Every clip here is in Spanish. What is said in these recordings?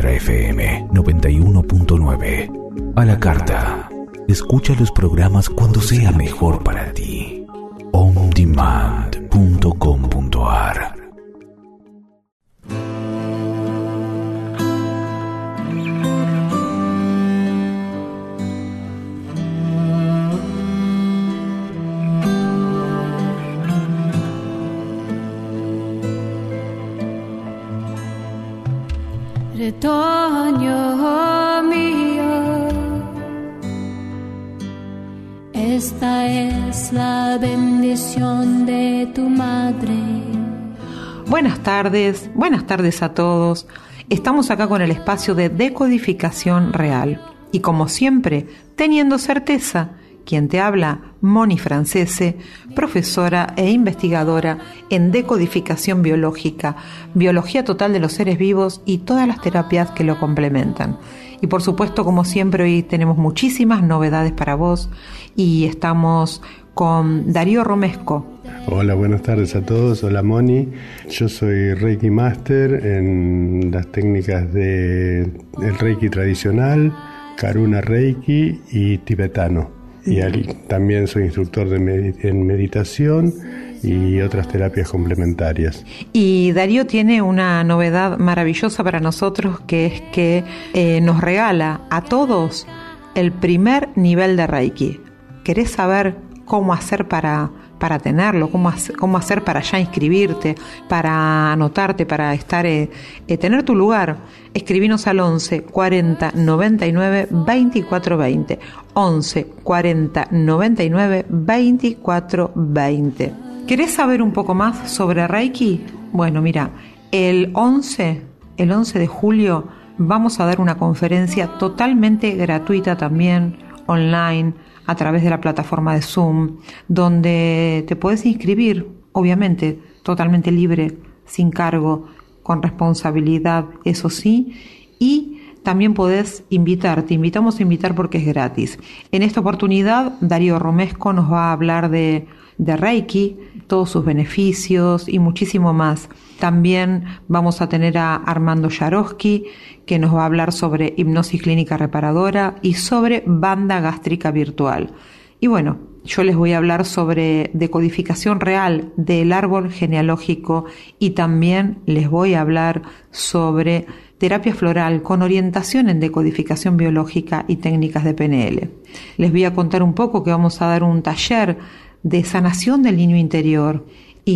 Nuestra FM 91.9. A la carta. Escucha los programas cuando sea mejor para ti. ondemand.com.ar. Retoño mío, esta es la bendición de tu madre. Buenas tardes a todos. Estamos acá con el espacio de decodificación real. Y como siempre, teniendo certeza, quien te habla, Moni Francese, profesora e investigadora en decodificación biológica, biología total de los seres vivos y todas las terapias que lo complementan. Y por supuesto, como siempre, hoy tenemos muchísimas novedades para vos y estamos con Darío Romesco. Hola, buenas tardes a todos. Hola, Moni. Yo soy Reiki Master en las técnicas del Reiki tradicional, Karuna Reiki y tibetano. Y también soy instructor en meditación y otras terapias complementarias. Y Darío tiene una novedad maravillosa para nosotros, que es que nos regala a todos el primer nivel de Reiki. ¿Querés saber cómo hacer para tenerlo? ¿Cómo hacer para ya inscribirte, para anotarte, para tener tu lugar? Escribinos al 11 40 99 24 20. 11 40 99 24 20. ¿Querés saber un poco más sobre Reiki? Bueno, mira, el 11 de julio vamos a dar una conferencia totalmente gratuita también, online, a través de la plataforma de Zoom, donde te puedes inscribir, obviamente, totalmente libre, sin cargo, con responsabilidad, eso sí, y también podés te invitamos a invitar porque es gratis. En esta oportunidad, Darío Romesco nos va a hablar de Reiki, todos sus beneficios y muchísimo más. También vamos a tener a Armando Yaroski, que nos va a hablar sobre hipnosis clínica reparadora y sobre banda gástrica virtual. Y bueno, yo les voy a hablar sobre decodificación real del árbol genealógico y también les voy a hablar sobre terapia floral con orientación en decodificación biológica y técnicas de PNL. Les voy a contar un poco que vamos a dar un taller de sanación del niño interior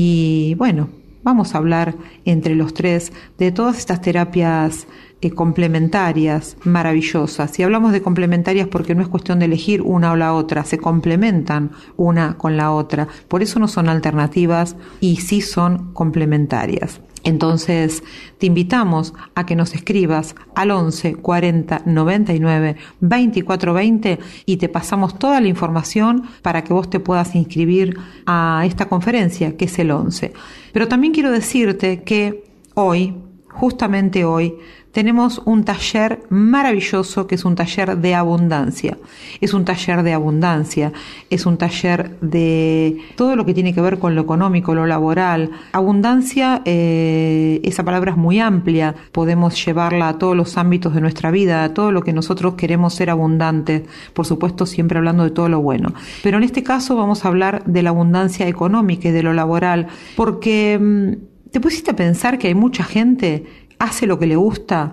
y bueno, vamos a hablar entre los tres de todas estas terapias complementarias, maravillosas. Y hablamos de complementarias porque no es cuestión de elegir una o la otra, se complementan una con la otra. Por eso no son alternativas y sí son complementarias. Entonces, te invitamos a que nos escribas al 11 40 99 24 20 y te pasamos toda la información para que vos te puedas inscribir a esta conferencia, que es el 11. Pero también quiero decirte que hoy, justamente hoy, tenemos un taller maravilloso que es un taller de abundancia. Es un taller de abundancia, es un taller de todo lo que tiene que ver con lo económico, lo laboral. Abundancia, esa palabra es muy amplia, podemos llevarla a todos los ámbitos de nuestra vida, a todo lo que nosotros queremos ser abundantes, por supuesto siempre hablando de todo lo bueno. Pero en este caso vamos a hablar de la abundancia económica y de lo laboral, porque te pusiste a pensar que hay mucha gente hace lo que le gusta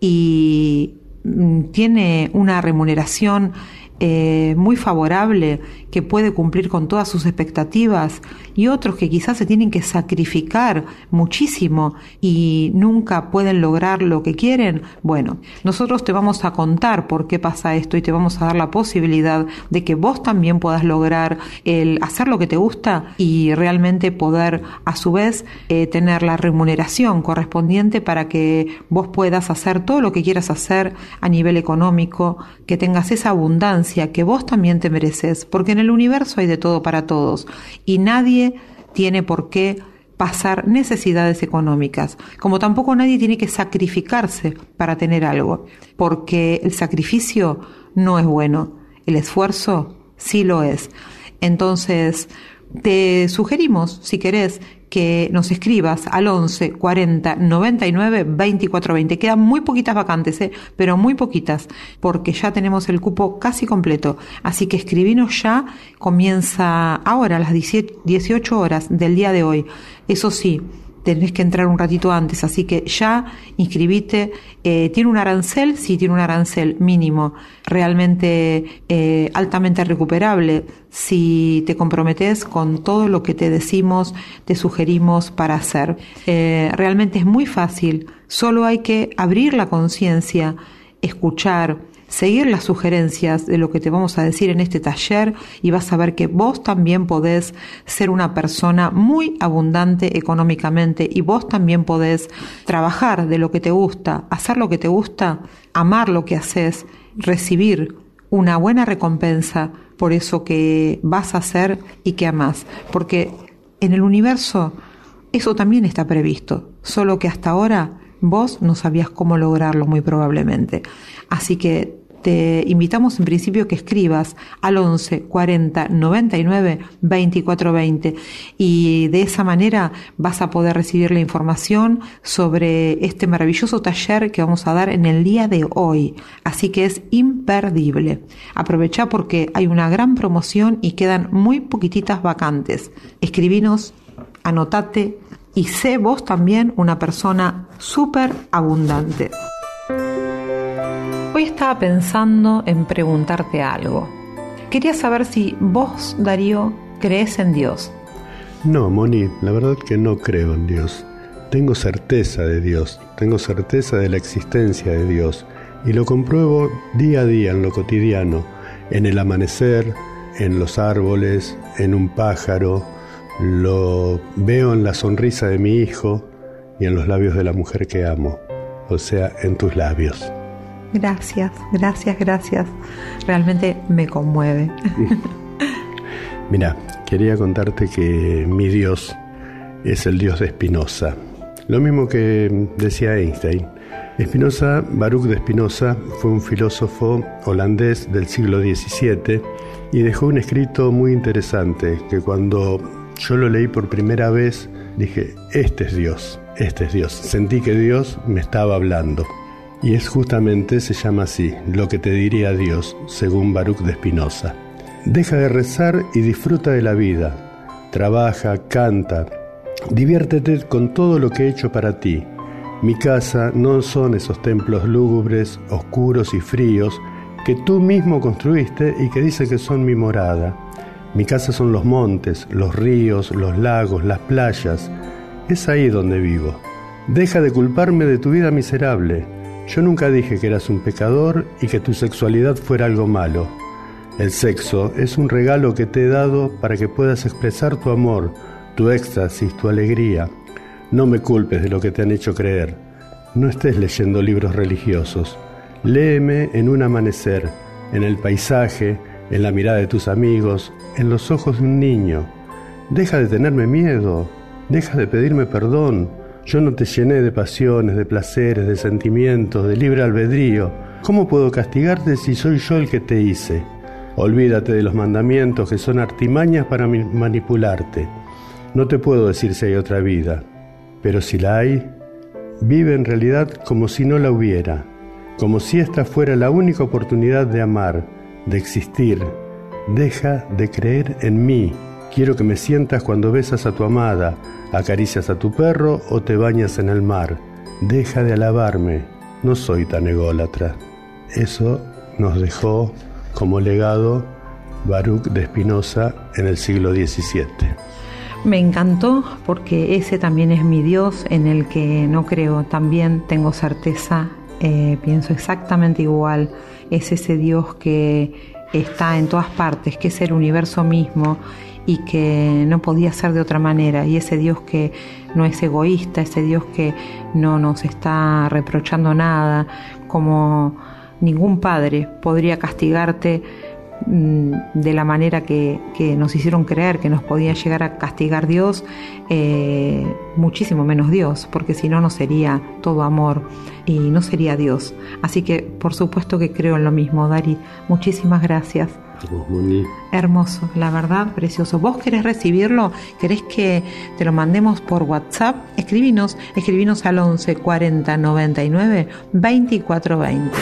y tiene una remuneración muy favorable, que puede cumplir con todas sus expectativas, y otros que quizás se tienen que sacrificar muchísimo y nunca pueden lograr lo que quieren. Bueno, nosotros te vamos a contar por qué pasa esto y te vamos a dar la posibilidad de que vos también puedas lograr el hacer lo que te gusta y realmente poder a su vez tener la remuneración correspondiente para que vos puedas hacer todo lo que quieras hacer a nivel económico, que tengas esa abundancia que vos también te mereces, porque en el universo hay de todo para todos y nadie tiene por qué pasar necesidades económicas, como tampoco nadie tiene que sacrificarse para tener algo, porque el sacrificio no es bueno, el esfuerzo sí lo es. Entonces, te sugerimos, si querés, que nos escribas al 11 40 99 24 20. Quedan muy poquitas vacantes, pero muy poquitas, porque ya tenemos el cupo casi completo. Así que escribinos ya, comienza ahora a las 18 horas del día de hoy. Eso sí, tenés que entrar un ratito antes, así que ya inscribite. ¿Tiene un arancel? Sí, tiene un arancel mínimo, realmente altamente recuperable si te comprometes con todo lo que te decimos, te sugerimos para hacer. Realmente es muy fácil, solo hay que abrir la conciencia, escuchar, seguir las sugerencias de lo que te vamos a decir en este taller, y vas a ver que vos también podés ser una persona muy abundante económicamente, y vos también podés trabajar de lo que te gusta, hacer lo que te gusta, amar lo que haces, recibir una buena recompensa por eso que vas a hacer y que amás, porque en el universo eso también está previsto, solo que hasta ahora vos no sabías cómo lograrlo muy probablemente. Así que te invitamos en principio que escribas al 11 40 99 24 20, y de esa manera vas a poder recibir la información sobre este maravilloso taller que vamos a dar en el día de hoy. Así que es imperdible. Aprovecha porque hay una gran promoción y quedan muy poquititas vacantes. Escribinos, anotate y sé vos también una persona súper abundante. Hoy estaba pensando en preguntarte algo. Quería saber si vos, Darío, crees en Dios. No, Moni, la verdad que no creo en Dios. Tengo certeza de Dios, tengo certeza de la existencia de Dios, y lo compruebo día a día en lo cotidiano, en el amanecer, en los árboles, en un pájaro, lo veo en la sonrisa de mi hijo y en los labios de la mujer que amo, o sea, en tus labios. Gracias, gracias, gracias. Realmente me conmueve. Mira, quería contarte que mi Dios es el Dios de Spinoza. Lo mismo que decía Einstein. Spinoza, Baruch de Spinoza, fue un filósofo holandés del siglo XVII y dejó un escrito muy interesante que cuando yo lo leí por primera vez dije, este es Dios, este es Dios. Sentí que Dios me estaba hablando. Y es justamente, se llama así, lo que te diría Dios, según Baruch de Spinoza. Deja de rezar y disfruta de la vida. Trabaja, canta, diviértete con todo lo que he hecho para ti. Mi casa no son esos templos lúgubres, oscuros y fríos que tú mismo construiste y que dice que son mi morada. Mi casa son los montes, los ríos, los lagos, las playas. Es ahí donde vivo. Deja de culparme de tu vida miserable. Yo nunca dije que eras un pecador y que tu sexualidad fuera algo malo. El sexo es un regalo que te he dado para que puedas expresar tu amor, tu éxtasis, tu alegría. No me culpes de lo que te han hecho creer. No estés leyendo libros religiosos. Léeme en un amanecer, en el paisaje, en la mirada de tus amigos, en los ojos de un niño. Deja de tenerme miedo, deja de pedirme perdón. Yo no te llené de pasiones, de placeres, de sentimientos, de libre albedrío. ¿Cómo puedo castigarte si soy yo el que te hice? Olvídate de los mandamientos que son artimañas para manipularte. No te puedo decir si hay otra vida, pero si la hay, vive en realidad como si no la hubiera, como si esta fuera la única oportunidad de amar, de existir. Deja de creer en mí. Quiero que me sientas cuando besas a tu amada, acaricias a tu perro o te bañas en el mar. Deja de alabarme, no soy tan ególatra. Eso nos dejó como legado Baruch de Spinoza en el siglo XVII. Me encantó porque ese también es mi Dios en el que no creo, también tengo certeza, pienso exactamente igual. Es ese Dios que está en todas partes, que es el universo mismo y que no podía ser de otra manera, y ese Dios que no es egoísta, ese Dios que no nos está reprochando nada, como ningún padre podría castigarte de la manera que nos hicieron creer que nos podía llegar a castigar Dios, muchísimo menos Dios, porque si no, no sería todo amor y no sería Dios. Así que por supuesto que creo en lo mismo, Dari. Muchísimas gracias. Vos, Moni. Hermoso, la verdad, precioso. ¿Vos querés recibirlo? ¿Querés que te lo mandemos por WhatsApp? Escribinos al 11 40 99 24 20.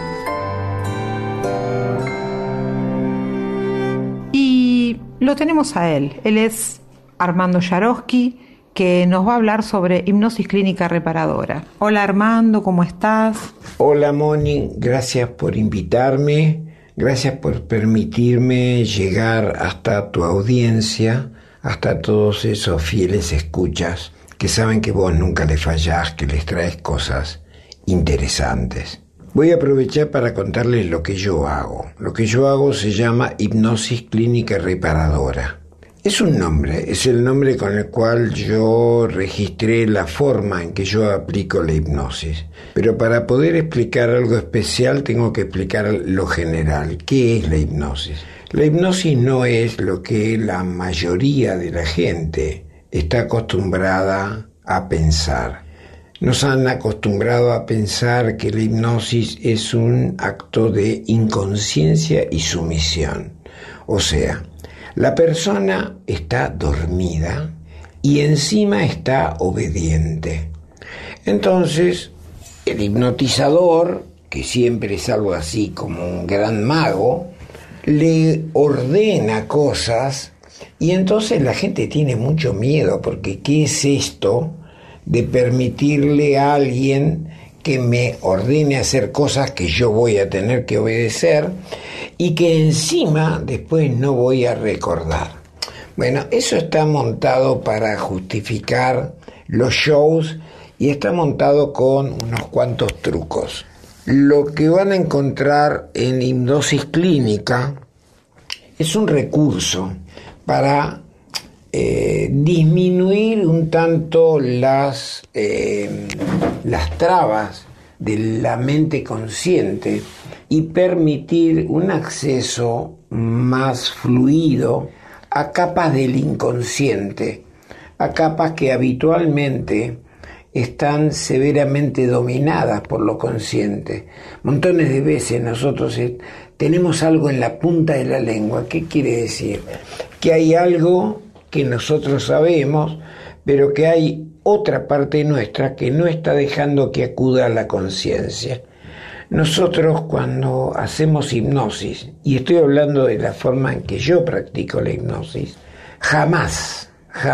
Y lo tenemos a él. Él es Armando Yaroski, que nos va a hablar sobre hipnosis clínica reparadora. Hola Armando, ¿cómo estás? Hola Moni, gracias por invitarme, gracias por permitirme llegar hasta tu audiencia, hasta todos esos fieles escuchas que saben que vos nunca les fallás, que les traes cosas interesantes. Voy a aprovechar para contarles lo que yo hago. Lo que yo hago se llama hipnosis clínica reparadora. Es un nombre, es el nombre con el cual yo registré la forma en que yo aplico la hipnosis. Pero para poder explicar algo especial tengo que explicar lo general. ¿Qué es la hipnosis? La hipnosis no es lo que la mayoría de la gente está acostumbrada a pensar. Nos han acostumbrado a pensar que la hipnosis es un acto de inconsciencia y sumisión. O sea, la persona está dormida y encima está obediente. Entonces, el hipnotizador, que siempre es algo así como un gran mago, le ordena cosas y entonces la gente tiene mucho miedo porque ¿qué es esto de permitirle a alguien que me ordene hacer cosas que yo voy a tener que obedecer y que encima después no voy a recordar? Bueno, eso está montado para justificar los shows y está montado con unos cuantos trucos. Lo que van a encontrar en hipnosis clínica es un recurso para disminuir un tanto las trabas de la mente consciente y permitir un acceso más fluido a capas del inconsciente, a capas que habitualmente están severamente dominadas por lo consciente. Montones de veces nosotros tenemos algo en la punta de la lengua. ¿Qué quiere decir? Que hay algo que nosotros sabemos, pero que hay otra parte nuestra que no está dejando que acuda a la conciencia. Nosotros cuando hacemos hipnosis, y estoy hablando de la forma en que yo practico la hipnosis, jamás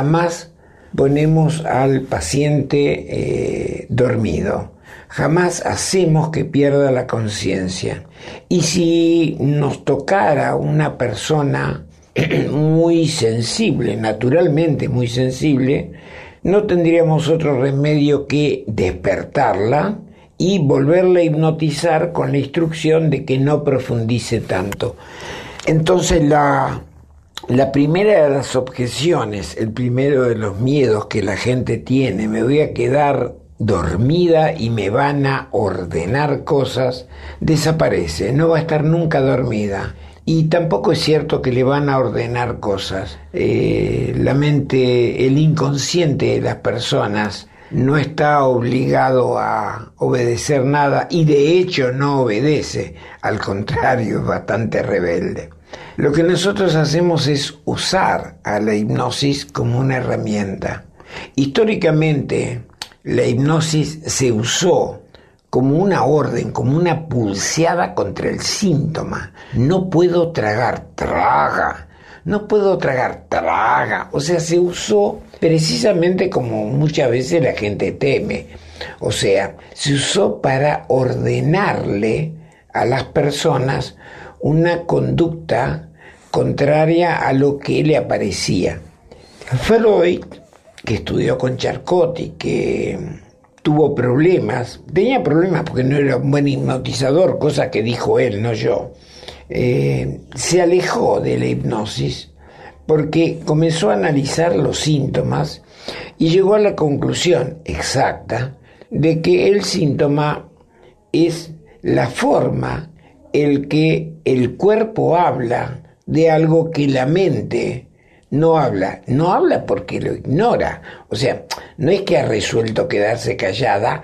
ponemos al paciente dormido, jamás hacemos que pierda la conciencia. Y si nos tocara una persona muy sensible, naturalmente muy sensible, no tendríamos otro remedio que despertarla y volverla a hipnotizar con la instrucción de que no profundice tanto. Entonces la primera de las objeciones, el primero de los miedos que la gente tiene, me voy a quedar dormida y me van a ordenar cosas, desaparece, no va a estar nunca dormida. Y tampoco es cierto que le van a ordenar cosas. La mente, el inconsciente de las personas no está obligado a obedecer nada y de hecho no obedece, al contrario, es bastante rebelde. Lo que nosotros hacemos es usar a la hipnosis como una herramienta. Históricamente, la hipnosis se usó como una orden, como una pulseada contra el síntoma. No puedo tragar, traga. No puedo tragar, traga. O sea, se usó precisamente como muchas veces la gente teme. O sea, se usó para ordenarle a las personas una conducta contraria a lo que le aparecía. Freud, que estudió con Charcot y que tuvo problemas, tenía problemas porque no era un buen hipnotizador, cosa que dijo él, no yo, se alejó de la hipnosis porque comenzó a analizar los síntomas y llegó a la conclusión exacta de que el síntoma es la forma en que el cuerpo habla de algo que la mente no habla porque lo ignora. O sea, no es que ha resuelto quedarse callada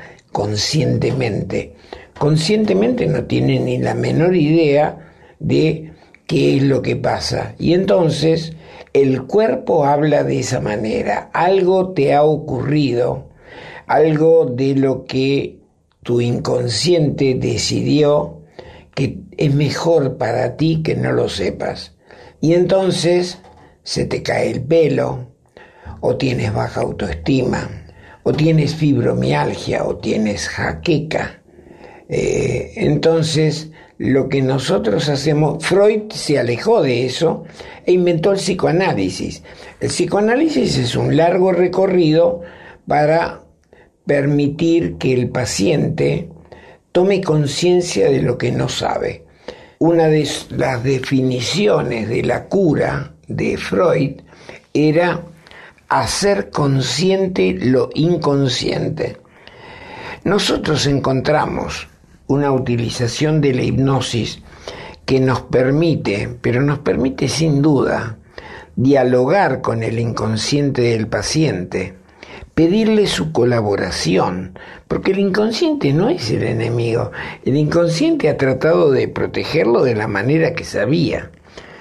conscientemente. Conscientemente no tiene ni la menor idea de qué es lo que pasa. Y entonces el cuerpo habla de esa manera. Algo te ha ocurrido, algo de lo que tu inconsciente decidió que es mejor para ti que no lo sepas. Y entonces se te cae el pelo, o tienes baja autoestima, o tienes fibromialgia, o tienes jaqueca. Entonces, lo que nosotros hacemos, Freud se alejó de eso e inventó el psicoanálisis. El psicoanálisis es un largo recorrido para permitir que el paciente tome conciencia de lo que no sabe. Una de las definiciones de la cura de Freud era hacer consciente lo inconsciente. Nosotros encontramos una utilización de la hipnosis que nos permite, pero nos permite sin duda, dialogar con el inconsciente del paciente, pedirle su colaboración, porque el inconsciente no es el enemigo. El inconsciente ha tratado de protegerlo de la manera que sabía.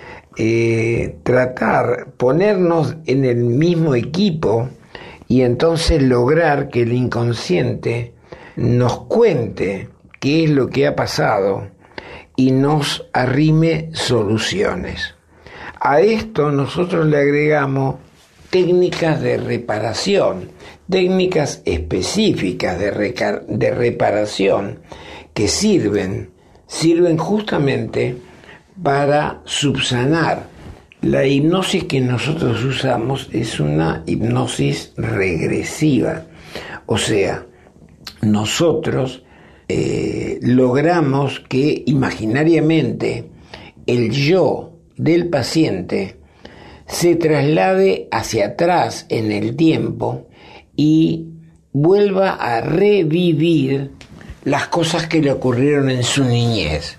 Ponernos en el mismo equipo y entonces lograr que el inconsciente nos cuente qué es lo que ha pasado y nos arrime soluciones. A esto nosotros le agregamos técnicas de reparación, técnicas específicas de reparación que sirven justamente para subsanar. La hipnosis que nosotros usamos es una hipnosis regresiva, o sea, nosotros logramos que imaginariamente el yo del paciente se traslade hacia atrás en el tiempo y vuelva a revivir las cosas que le ocurrieron en su niñez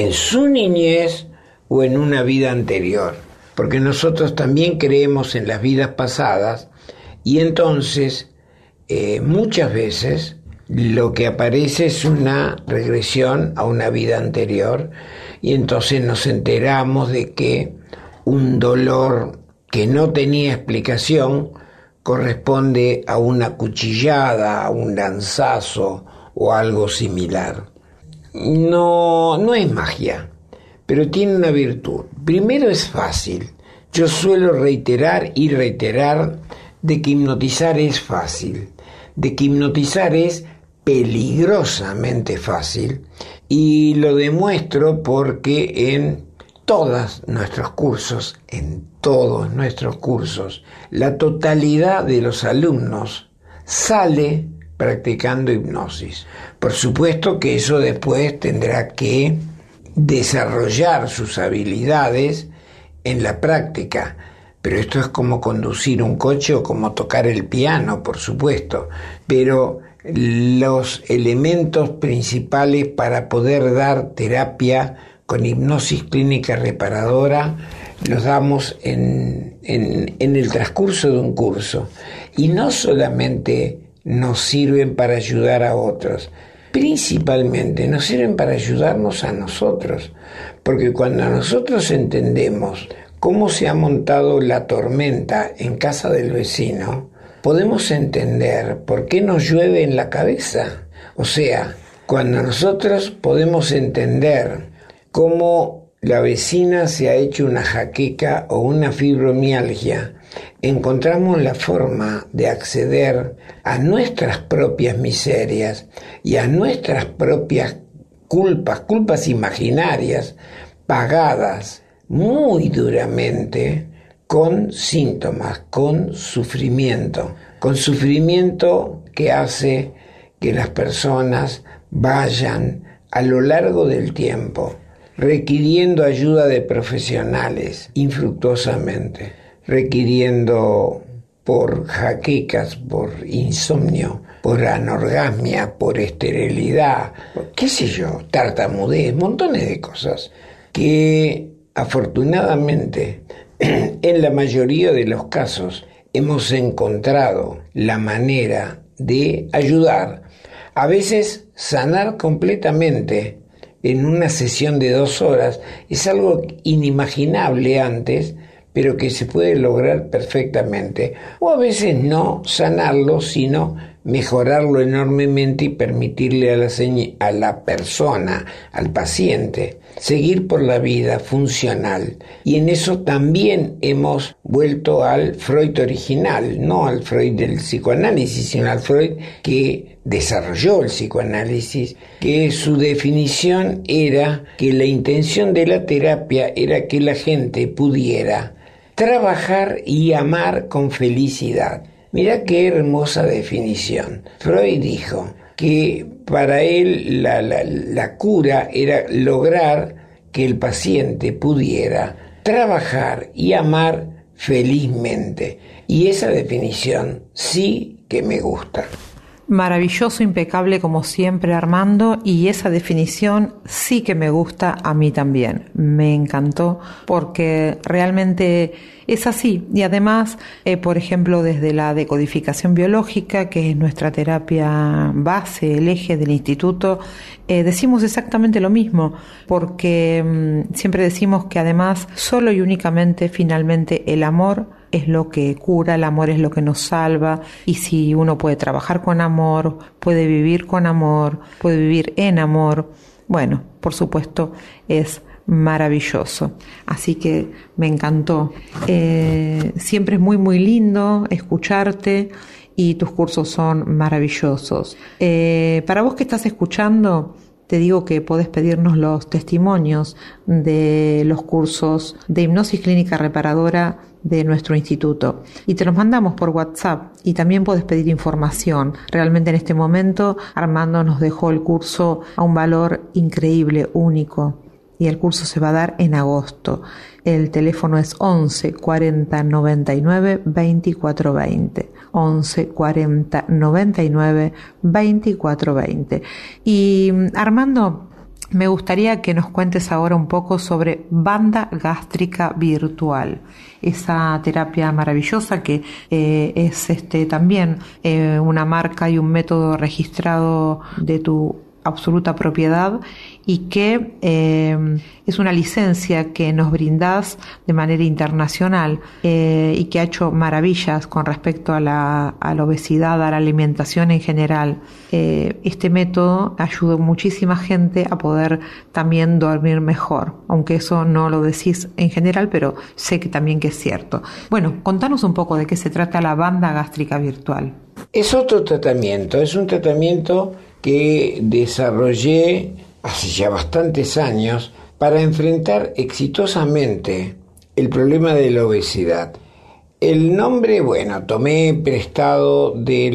o en una vida anterior, porque nosotros también creemos en las vidas pasadas y entonces muchas veces lo que aparece es una regresión a una vida anterior y entonces nos enteramos de que un dolor que no tenía explicación corresponde a una cuchillada, a un lanzazo o algo similar. No es magia, pero tiene una virtud. Primero, es fácil. Yo suelo reiterar y reiterar de que hipnotizar es fácil, de que hipnotizar es peligrosamente fácil, y lo demuestro porque en todos nuestros cursos, la totalidad de los alumnos sale practicando hipnosis. Por supuesto que eso después tendrá que desarrollar sus habilidades en la práctica, pero esto es como conducir un coche o como tocar el piano, por supuesto, pero los elementos principales para poder dar terapia con hipnosis clínica reparadora los damos en el transcurso de un curso, y no solamente nos sirven para ayudar a otros, principalmente nos sirven para ayudarnos a nosotros, porque cuando nosotros entendemos cómo se ha montado la tormenta en casa del vecino, podemos entender por qué nos llueve en la cabeza. O sea, cuando nosotros podemos entender cómo la vecina se ha hecho una jaqueca o una fibromialgia, encontramos la forma de acceder a nuestras propias miserias y a nuestras propias culpas imaginarias, pagadas muy duramente, con síntomas, con sufrimiento que hace que las personas vayan a lo largo del tiempo requiriendo ayuda de profesionales infructuosamente, requiriendo por jaquecas, por insomnio, por anorgasmia, por esterilidad, qué sé yo, tartamudez, montones de cosas que afortunadamente en la mayoría de los casos hemos encontrado la manera de ayudar, a veces sanar completamente, en una sesión de 2 horas es algo inimaginable antes, pero que se puede lograr perfectamente. O a veces no sanarlo, sino mejorarlo enormemente y permitirle a la persona, al paciente, seguir por la vida funcional. Y en eso también hemos vuelto al Freud original, no al Freud del psicoanálisis, sino al Freud que desarrolló el psicoanálisis, que su definición era que la intención de la terapia era que la gente pudiera trabajar y amar con felicidad. Mirá qué hermosa definición. Freud dijo que para él la cura era lograr que el paciente pudiera trabajar y amar felizmente. Y esa definición sí que me gusta. Maravilloso, impecable como siempre, Armando, y esa definición sí que me gusta a mí también. Me encantó porque realmente es así. Y además, por ejemplo, desde la decodificación biológica, que es nuestra terapia base, el eje del instituto, decimos exactamente lo mismo, porque siempre decimos que además solo y únicamente finalmente el amor es lo que cura, el amor es lo que nos salva, y si uno puede trabajar con amor, puede vivir con amor, puede vivir en amor, bueno, por supuesto es maravilloso. Así que me encantó. Siempre es muy muy lindo escucharte y tus cursos son maravillosos. Para vos que estás escuchando, te digo que podés pedirnos los testimonios de los cursos de hipnosis clínica reparadora de nuestro instituto y te los mandamos por WhatsApp, y también podés pedir información. Realmente en este momento Armando nos dejó el curso a un valor increíble, único, y el curso se va a dar en agosto. El teléfono es 11 40 99 24 20. 11 40 99 24 20. Y Armando, me gustaría que nos cuentes ahora un poco sobre banda gástrica virtual, esa terapia maravillosa que es también una marca y un método registrado de tu absoluta propiedad, y que es una licencia que nos brindás de manera internacional y que ha hecho maravillas con respecto a la obesidad, a la alimentación en general. Este método ayuda a muchísima gente a poder también dormir mejor, aunque eso no lo decís en general, pero sé que también que es cierto. Bueno, contanos un poco de qué se trata la banda gástrica virtual. Es otro tratamiento, es un tratamiento que desarrollé hace ya bastantes años para enfrentar exitosamente el problema de la obesidad. El nombre, bueno, tomé prestado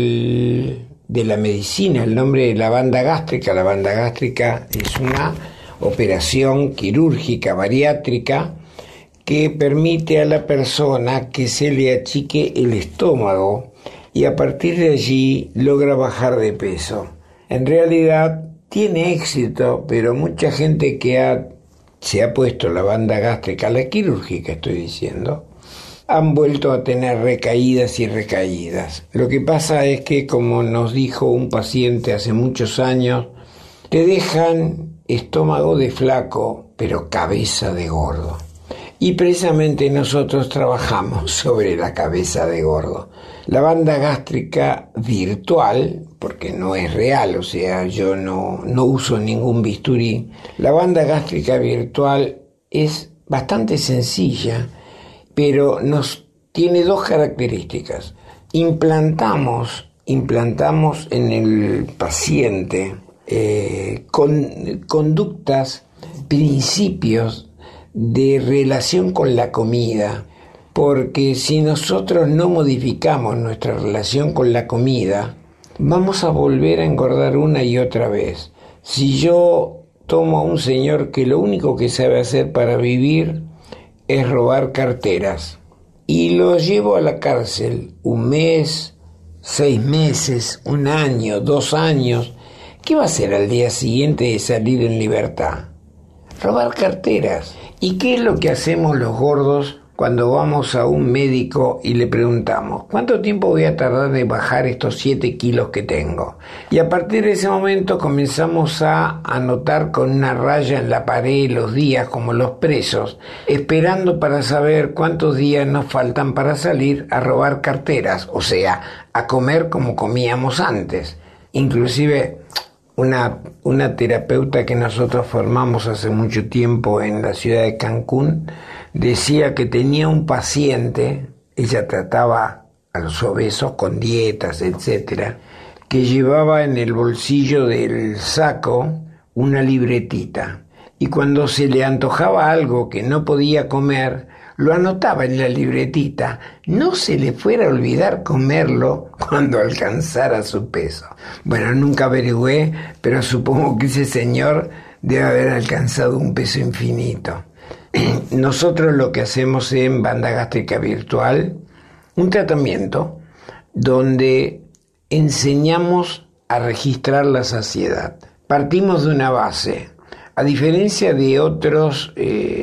de la medicina, el nombre de la banda gástrica. La banda gástrica es una operación quirúrgica bariátrica que permite a la persona que se le achique el estómago y a partir de allí logra bajar de peso. En realidad tiene éxito, pero mucha gente que se ha puesto la banda gástrica, la quirúrgica estoy diciendo, han vuelto a tener recaídas y recaídas. Lo que pasa es que, como nos dijo un paciente hace muchos años, te dejan estómago de flaco, pero cabeza de gordo. Y precisamente nosotros trabajamos sobre la cabeza de gordo. La banda gástrica virtual, porque no es real, o sea, yo no uso ningún bisturí. La banda gástrica virtual es bastante sencilla, pero tiene 2 características. Implantamos en el paciente conductas, principios de relación con la comida, porque si nosotros no modificamos nuestra relación con la comida, vamos a volver a engordar una y otra vez. Si yo tomo a un señor que lo único que sabe hacer para vivir es robar carteras y lo llevo a la cárcel 1 mes, 6 meses, 1 año, 2 años, ¿qué va a hacer al día siguiente de salir en libertad? Robar carteras. ¿Y qué es lo que hacemos los gordos cuando vamos a un médico y le preguntamos, ¿cuánto tiempo voy a tardar de bajar estos 7 kilos que tengo? Y a partir de ese momento comenzamos a anotar con una raya en la pared los días como los presos, esperando para saber cuántos días nos faltan para salir a robar carteras, o sea, a comer como comíamos antes. Inclusive una terapeuta que nosotros formamos hace mucho tiempo en la ciudad de Cancún decía que tenía un paciente, ella trataba a los obesos con dietas, etcétera, que llevaba en el bolsillo del saco una libretita y cuando se le antojaba algo que no podía comer, lo anotaba en la libretita, no se le fuera a olvidar comerlo cuando alcanzara su peso. Bueno, nunca averigüé, pero supongo que ese señor debe haber alcanzado un peso infinito. Nosotros lo que hacemos en Banda Gástrica Virtual, un tratamiento donde enseñamos a registrar la saciedad. Partimos de una base, a diferencia de otras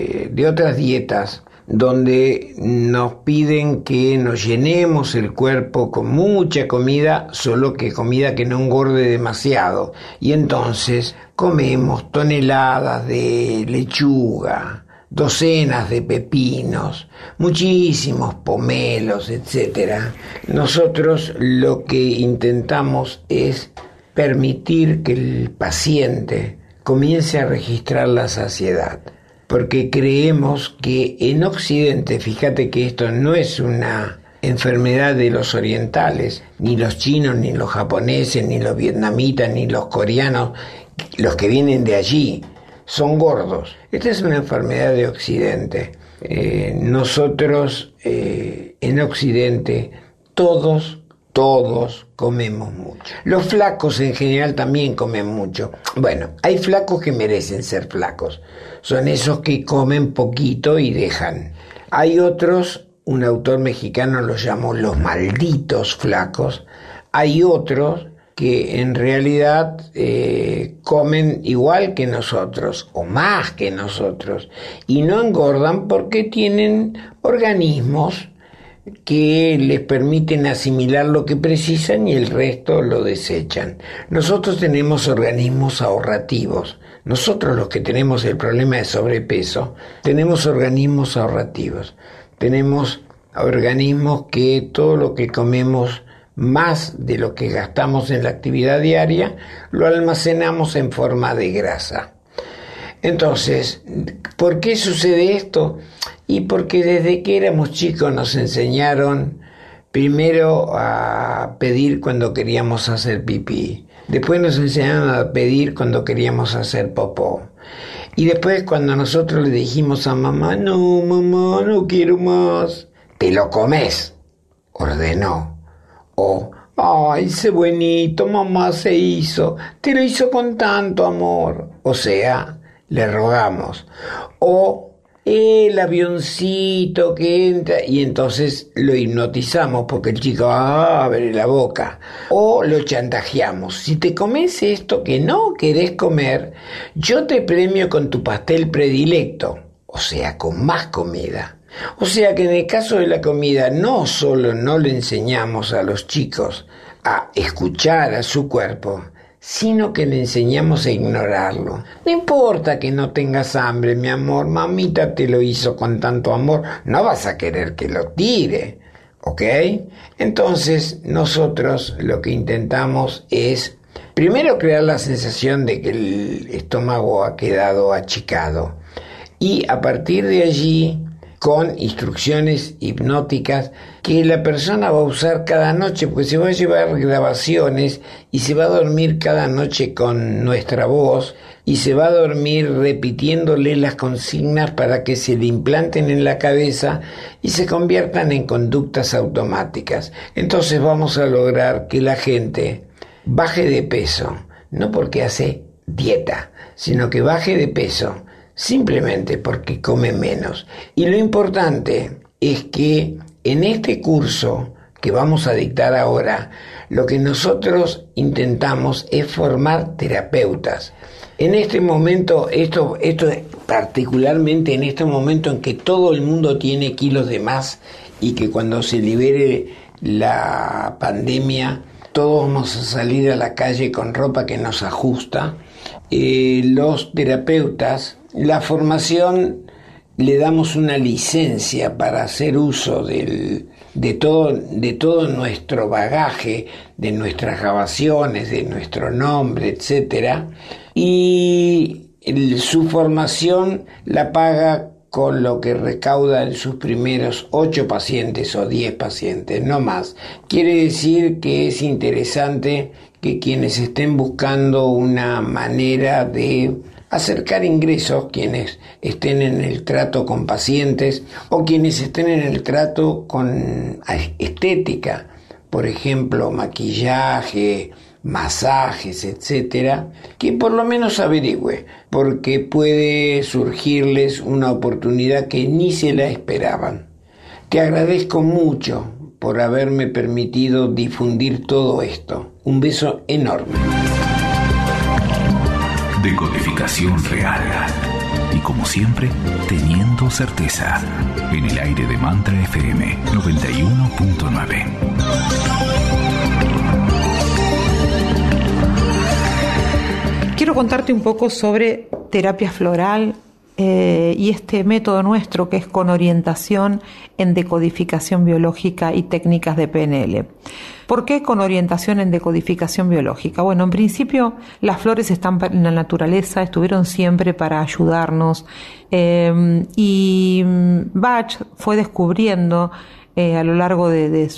dietas, donde nos piden que nos llenemos el cuerpo con mucha comida, solo que comida que no engorde demasiado. Y entonces comemos toneladas de lechuga, docenas de pepinos, muchísimos pomelos, etc. Nosotros lo que intentamos es permitir que el paciente comience a registrar la saciedad. Porque creemos que en Occidente, fíjate que esto no es una enfermedad de los orientales, ni los chinos, ni los japoneses, ni los vietnamitas, ni los coreanos, los que vienen de allí, son gordos. Esta es una enfermedad de Occidente. Nosotros en Occidente todos comemos mucho. Los flacos en general también comen mucho. Bueno, hay flacos que merecen ser flacos. Son esos que comen poquito y dejan. Hay otros, un autor mexicano los llamó los malditos flacos. Hay otros que en realidad comen igual que nosotros o más que nosotros y no engordan porque tienen organismos que les permiten asimilar lo que precisan y el resto lo desechan. Nosotros tenemos organismos ahorrativos. Nosotros los que tenemos el problema de sobrepeso, tenemos organismos ahorrativos. Tenemos organismos que todo lo que comemos más de lo que gastamos en la actividad diaria, lo almacenamos en forma de grasa. Entonces, ¿por qué sucede esto? Y porque desde que éramos chicos nos enseñaron primero a pedir cuando queríamos hacer pipí, después nos enseñaron a pedir cuando queríamos hacer popó, y después cuando nosotros le dijimos a mamá, no mamá, no quiero más, te lo comes, ordenó, o ay, ese buenito mamá se hizo, te lo hizo con tanto amor, o sea, le rogamos, o el avioncito que entra, y entonces lo hipnotizamos porque el chico abre la boca, o lo chantajeamos, si te comes esto que no querés comer, yo te premio con tu pastel predilecto, o sea, con más comida. O sea que en el caso de la comida no solo no le enseñamos a los chicos a escuchar a su cuerpo, sino que le enseñamos a ignorarlo. No importa que no tengas hambre, mi amor, mamita te lo hizo con tanto amor, no vas a querer que lo tire, ¿ok? Entonces nosotros lo que intentamos es primero crear la sensación de que el estómago ha quedado achicado y a partir de allí, con instrucciones hipnóticas que la persona va a usar cada noche, porque se va a llevar grabaciones y se va a dormir cada noche con nuestra voz y se va a dormir repitiéndole las consignas para que se le implanten en la cabeza y se conviertan en conductas automáticas. Entonces vamos a lograr que la gente baje de peso, no porque hace dieta, sino que baje de peso simplemente porque come menos. Y lo importante es que en este curso que vamos a dictar ahora, Lo que nosotros intentamos es formar terapeutas. En este momento, esto particularmente en este momento en que todo el mundo tiene kilos de más y que cuando se libere la pandemia todos vamos a salir a la calle con ropa que nos ajusta, los terapeutas, la formación, le damos una licencia para hacer uso de todo nuestro bagaje, de nuestras grabaciones, de nuestro nombre, etcétera, y su formación la paga con lo que recauda en sus primeros 8 pacientes o 10 pacientes, no más. Quiere decir que es interesante que quienes estén buscando una manera de acercar ingresos, quienes estén en el trato con pacientes o quienes estén en el trato con estética, por ejemplo, maquillaje, masajes, etcétera, que por lo menos averigüe, porque puede surgirles una oportunidad que ni se la esperaban. Te agradezco mucho por haberme permitido difundir todo esto. Un beso enorme. Decodificación real. Y como siempre, teniendo certeza. En el aire de Mantra FM 91.9. Quiero contarte un poco sobre terapia floral y este método nuestro que es con orientación en decodificación biológica y técnicas de PNL. ¿Por qué con orientación en decodificación biológica? Bueno, en principio las flores están en la naturaleza, estuvieron siempre para ayudarnos y Bach fue descubriendo a lo largo de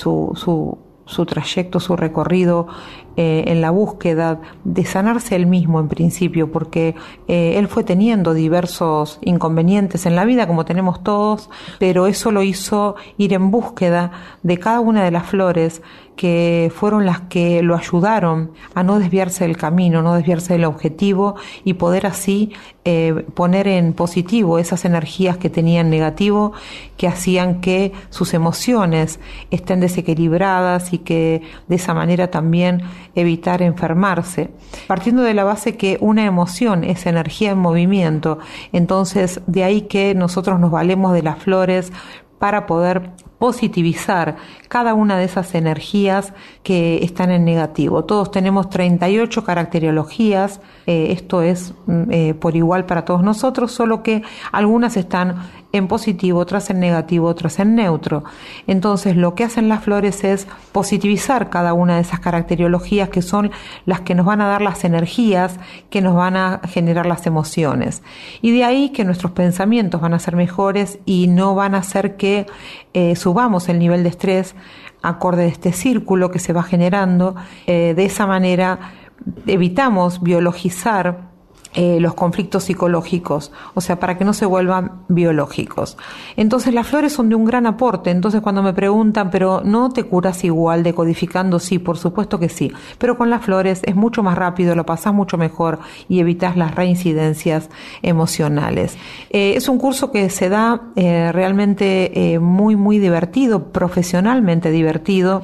su trayecto, su recorrido en la búsqueda de sanarse él mismo en principio, porque él fue teniendo diversos inconvenientes en la vida, como tenemos todos, pero eso lo hizo ir en búsqueda de cada una de las flores que fueron las que lo ayudaron a no desviarse del camino, no desviarse del objetivo y poder así poner en positivo esas energías que tenían negativo, que hacían que sus emociones estén desequilibradas y que de esa manera también evitar enfermarse. Partiendo de la base que una emoción es energía en movimiento, entonces de ahí que nosotros nos valemos de las flores para poder positivizar cada una de esas energías que están en negativo. Todos tenemos 38 caracterologías, esto es por igual para todos nosotros, solo que algunas están en positivo, otras en negativo, otras en neutro. Entonces lo que hacen las flores es positivizar cada una de esas caracterologías que son las que nos van a dar las energías, que nos van a generar las emociones. Y de ahí que nuestros pensamientos van a ser mejores y no van a hacer que subamos el nivel de estrés acorde de este círculo que se va generando. De esa manera evitamos biologizar los conflictos psicológicos, o sea, para que no se vuelvan biológicos. Entonces las flores son de un gran aporte. Entonces cuando me preguntan, pero ¿no te curas igual decodificando? Sí, por supuesto que sí, pero con las flores es mucho más rápido, lo pasás mucho mejor y evitas las reincidencias emocionales. Es un curso que se da realmente muy, muy divertido, profesionalmente divertido,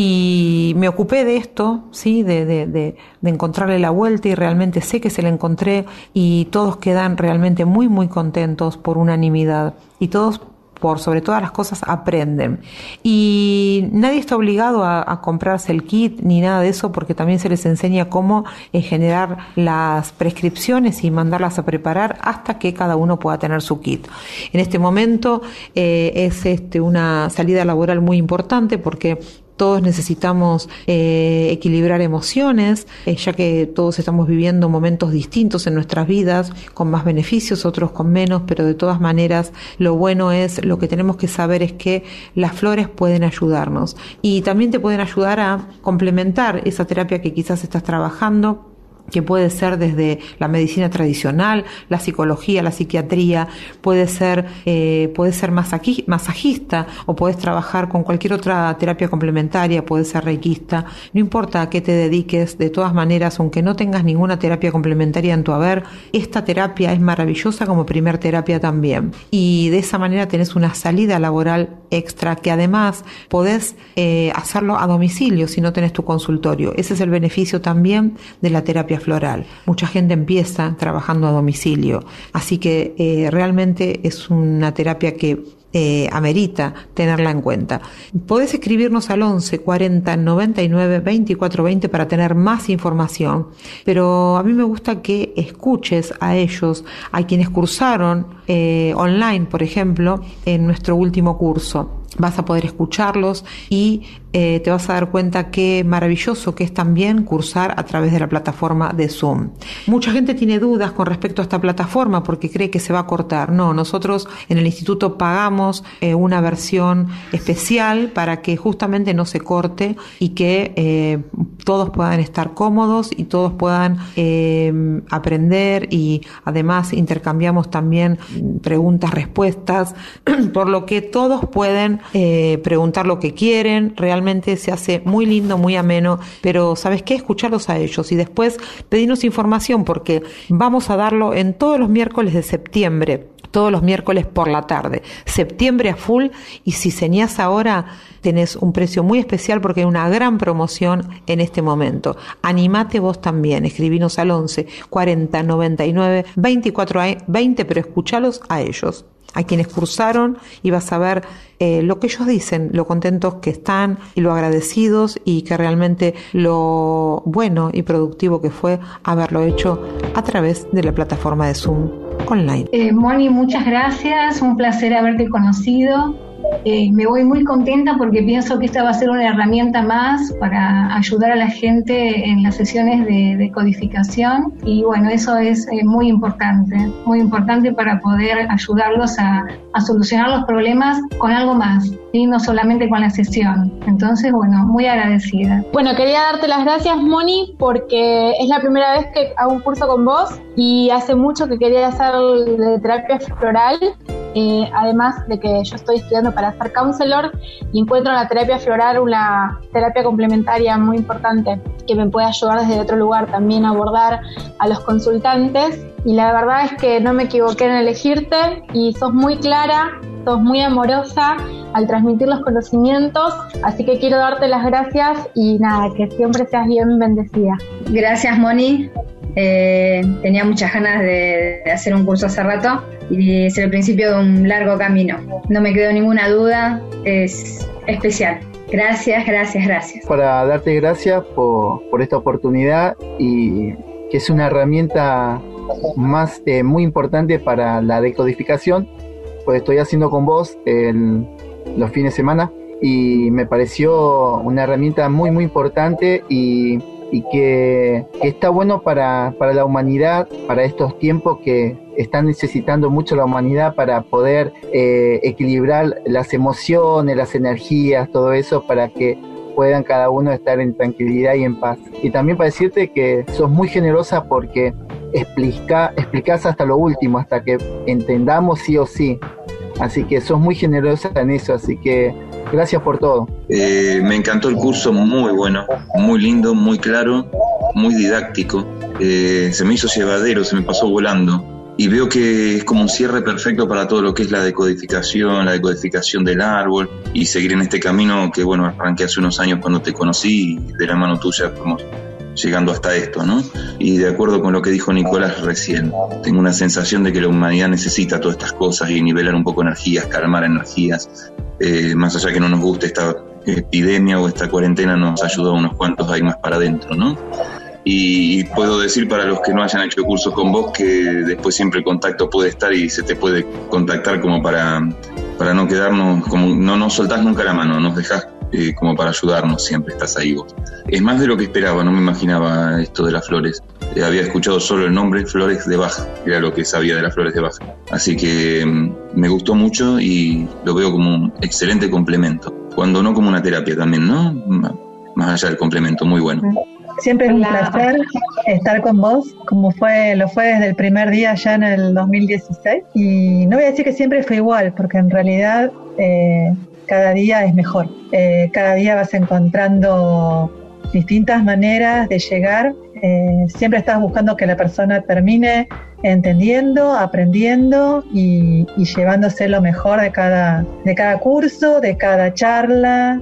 y me ocupé de esto, ¿sí? de encontrarle la vuelta, y realmente sé que se la encontré, y todos quedan realmente muy muy contentos por unanimidad, y todos por sobre todas las cosas aprenden, y nadie está obligado a comprarse el kit ni nada de eso, porque también se les enseña cómo generar las prescripciones y mandarlas a preparar hasta que cada uno pueda tener su kit. En este momento es una salida laboral muy importante, porque todos necesitamos equilibrar emociones, ya que todos estamos viviendo momentos distintos en nuestras vidas, con más beneficios, otros con menos, pero de todas maneras lo bueno es, lo que tenemos que saber es que las flores pueden ayudarnos, y también te pueden ayudar a complementar esa terapia que quizás estás trabajando, que puede ser desde la medicina tradicional, la psicología, la psiquiatría, puede ser masajista, o puedes trabajar con cualquier otra terapia complementaria, puede ser reikista, no importa a qué te dediques, de todas maneras, aunque no tengas ninguna terapia complementaria en tu haber, esta terapia es maravillosa como primer terapia también, y de esa manera tenés una salida laboral extra que además podés hacerlo a domicilio si no tenés tu consultorio. Ese es el beneficio también de la terapia floral. Mucha gente empieza trabajando a domicilio, así que realmente es una terapia que amerita tenerla en cuenta. Podés escribirnos al 11 40 99 24 20 para tener más información, pero a mí me gusta que escuches a ellos, a quienes cursaron online, por ejemplo, en nuestro último curso. Vas a poder escucharlos y te vas a dar cuenta qué maravilloso que es también cursar a través de la plataforma de Zoom. Mucha gente tiene dudas con respecto a esta plataforma porque cree que se va a cortar. No, nosotros en el instituto pagamos una versión especial para que justamente no se corte y que todos puedan estar cómodos y todos puedan aprender, y además intercambiamos también preguntas, respuestas, por lo que todos pueden preguntar lo que quieren. Realmente se hace muy lindo, muy ameno, pero ¿sabes qué? Escucharlos a ellos y después pedirnos información, porque vamos a darlo en todos los miércoles de septiembre, todos los miércoles por la tarde, septiembre a full, y si señás ahora tenés un precio muy especial porque hay una gran promoción en este momento. Animate vos también, escribinos al 11 40 99 24 20, pero escuchalos a ellos, a quienes cursaron, y vas a ver lo que ellos dicen, lo contentos que están y lo agradecidos, y que realmente lo bueno y productivo que fue haberlo hecho a través de la plataforma de Zoom online. Moni, muchas gracias, un placer haberte conocido. Me voy muy contenta porque pienso que esta va a ser una herramienta más para ayudar a la gente en las sesiones de codificación, y bueno, eso es muy importante para poder ayudarlos a solucionar los problemas con algo más, ¿sí? No solamente con la sesión. Entonces, bueno, muy agradecida. Bueno, quería darte las gracias, Moni, porque es la primera vez que hago un curso con vos y hace mucho que quería hacer de terapia floral. Además de que yo estoy estudiando para ser counselor y encuentro en la terapia floral una terapia complementaria muy importante que me puede ayudar desde otro lugar también a abordar a los consultantes, y la verdad es que no me equivoqué en elegirte y sos muy clara, sos muy amorosa al transmitir los conocimientos, así que quiero darte las gracias y nada, que siempre seas bien bendecida. Gracias, Moni. Tenía muchas ganas de hacer un curso hace rato y es el principio de un largo camino. No me quedó ninguna duda, es especial. Gracias. Para darte gracias por esta oportunidad, y que es una herramienta más muy importante para la decodificación, pues estoy haciendo con vos los fines de semana y me pareció una herramienta muy importante y que está bueno para la humanidad, para estos tiempos que están necesitando mucho la humanidad para poder equilibrar las emociones, las energías, todo eso, para que puedan cada uno estar en tranquilidad y en paz. Y también para decirte que sos muy generosa porque explicás hasta lo último, hasta que entendamos sí o sí. Así que sos muy generosa en eso, así que gracias por todo. Me encantó el curso, muy bueno, muy lindo, muy claro, muy didáctico. Se me hizo llevadero, se me pasó volando. Y veo que es como un cierre perfecto para todo lo que es la decodificación del árbol, y seguir en este camino que, bueno, arranqué hace unos años cuando te conocí, y de la mano tuya fuimos llegando hasta esto, ¿no? Y de acuerdo con lo que dijo Nicolás recién, tengo una sensación de que la humanidad necesita todas estas cosas y nivelar un poco energías, calmar energías, más allá que no nos guste esta epidemia o esta cuarentena, nos ayudó a unos cuantos a ir más para adentro, ¿no? Y puedo decir para los que no hayan hecho cursos con vos que después siempre el contacto puede estar y se te puede contactar como para no quedarnos, como no nos soltás nunca la mano, nos dejás como para ayudarnos, siempre estás ahí vos. Es más de lo que esperaba, no me imaginaba esto de las flores. Había escuchado solo el nombre Flores de Bach, era lo que sabía de las flores de Bach. Así que me gustó mucho y lo veo como un excelente complemento, cuando no como una terapia también, ¿no? Más allá del complemento, muy bueno. Siempre es un placer estar con vos, como lo fue desde el primer día ya en el 2016. Y no voy a decir que siempre fue igual, porque en realidad cada día es mejor. Cada día vas encontrando distintas maneras de llegar. Siempre estás buscando que la persona termine entendiendo, aprendiendo y llevándose lo mejor de cada curso, de cada charla.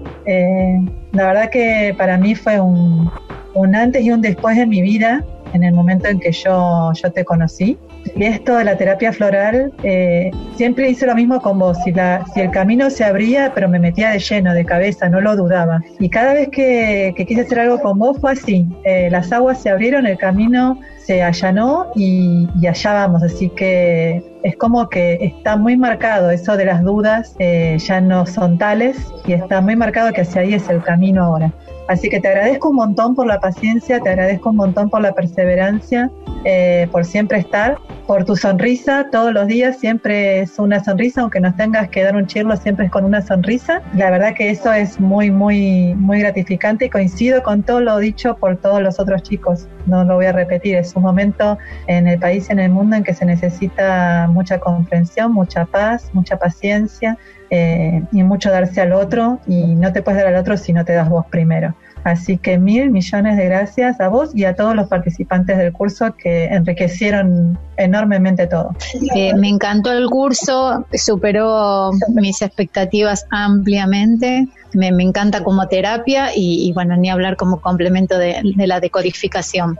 La verdad que para mí fue un antes y un después en mi vida, en el momento en que yo te conocí. Y esto de la terapia floral, siempre hice lo mismo con vos. Si el camino se abría, pero me metía de lleno, de cabeza, no lo dudaba. Y cada vez que quise hacer algo con vos fue así. Las aguas se abrieron, el camino se allanó y allá vamos. Así que es como que está muy marcado eso de las dudas, ya no son tales, y está muy marcado que hacia ahí es el camino ahora. Así que te agradezco un montón por la paciencia, te agradezco un montón por la perseverancia, por siempre estar, por tu sonrisa todos los días, siempre es una sonrisa, aunque nos tengas que dar un chirlo, siempre es con una sonrisa. La verdad que eso es muy, muy, muy gratificante y coincido con todo lo dicho por todos los otros chicos. No lo voy a repetir, es un momento en el país y en el mundo en que se necesita mucha comprensión, mucha paz, mucha paciencia y mucho darse al otro, y no te puedes dar al otro si no te das vos primero. Así que 1.000 millones de gracias a vos y a todos los participantes del curso que enriquecieron enormemente todo. Me encantó el curso, superó mis expectativas ampliamente. Me encanta como terapia y bueno, ni hablar como complemento de la decodificación.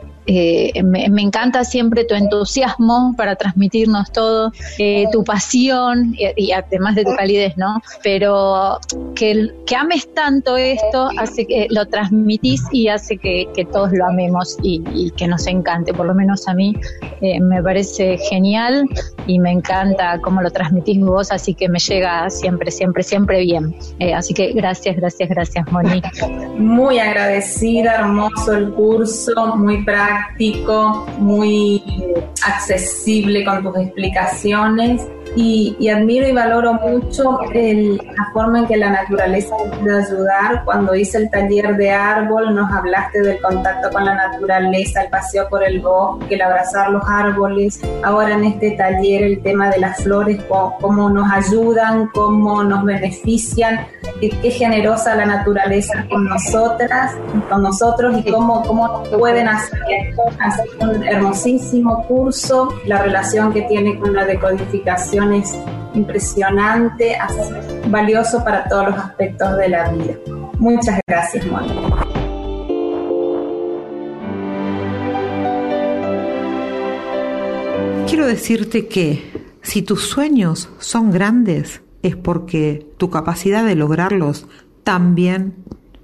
Me encanta siempre tu entusiasmo para transmitirnos todo, tu pasión y además de tu calidez, ¿no? Pero que ames tanto esto hace que lo transmitís y hace que todos lo amemos y que nos encante. Por lo menos a mí me parece genial y me encanta cómo lo transmitís vos, así que me llega siempre, siempre, siempre bien. Así que gracias, Moni. Muy agradecida, hermoso el curso, muy práctico, muy accesible con tus explicaciones y admiro y valoro mucho la forma en que la naturaleza nos puede ayudar. Cuando hice el taller de árbol nos hablaste del contacto con la naturaleza, el paseo por el bosque, el abrazar los árboles. Ahora en este taller el tema de las flores, cómo nos ayudan, cómo nos benefician, qué generosa la naturaleza con nosotros y cómo nos pueden hacer un hermosísimo curso. La relación que tiene con la decodificación es impresionante, valioso para todos los aspectos de la vida. Muchas gracias, Moni. Quiero decirte que si tus sueños son grandes, es porque tu capacidad de lograrlos también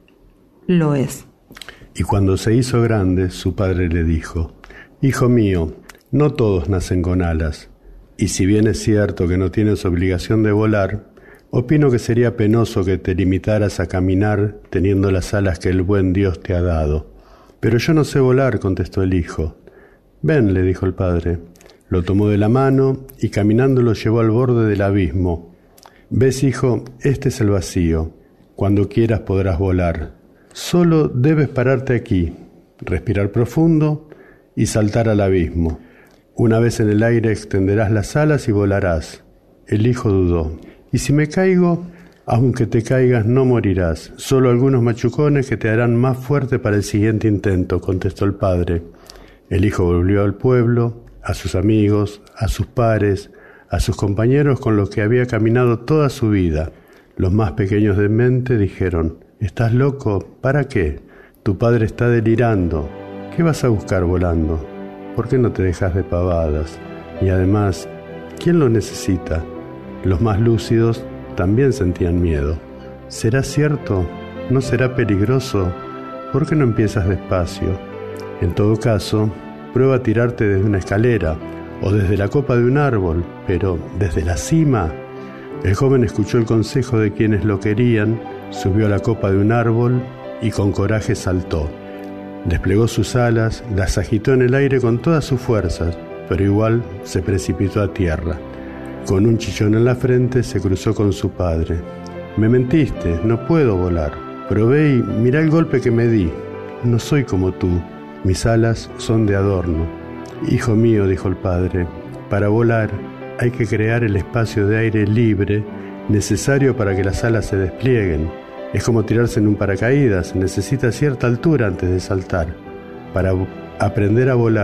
lo es. Y cuando se hizo grande, su padre le dijo: Hijo mío, no todos nacen con alas, y si bien es cierto que no tienes obligación de volar, opino que sería penoso que te limitaras a caminar teniendo las alas que el buen Dios te ha dado. Pero yo no sé volar, contestó el hijo. Ven, le dijo el padre. Lo tomó de la mano y caminando lo llevó al borde del abismo. Ves, hijo, este es el vacío. Cuando quieras podrás volar. Solo debes pararte aquí, respirar profundo y saltar al abismo. Una vez en el aire extenderás las alas y volarás. El hijo dudó. ¿Y si me caigo? Aunque te caigas no morirás. Solo algunos machucones que te harán más fuerte para el siguiente intento, contestó el padre. El hijo volvió al pueblo, a sus amigos, a sus pares, a sus compañeros con los que había caminado toda su vida. Los más pequeños de mente dijeron: ¿Estás loco? ¿Para qué? Tu padre está delirando. ¿Qué vas a buscar volando? ¿Por qué no te dejas de pavadas? Y además, ¿quién lo necesita? Los más lúcidos también sentían miedo. ¿Será cierto? ¿No será peligroso? ¿Por qué no empiezas despacio? En todo caso, prueba a tirarte desde una escalera o desde la copa de un árbol, pero ¿desde la cima? El joven escuchó el consejo de quienes lo querían, subió a la copa de un árbol y con coraje saltó. Desplegó sus alas, las agitó en el aire con todas sus fuerzas, pero igual se precipitó a tierra. Con un chichón en la frente se cruzó con su padre. Me mentiste, no puedo volar. Probé y mirá el golpe que me di. No soy como tú, mis alas son de adorno. Hijo mío, dijo el padre, para volar hay que crear el espacio de aire libre necesario para que las alas se desplieguen. Es como tirarse en un paracaídas, necesita cierta altura antes de saltar. Para aprender a volar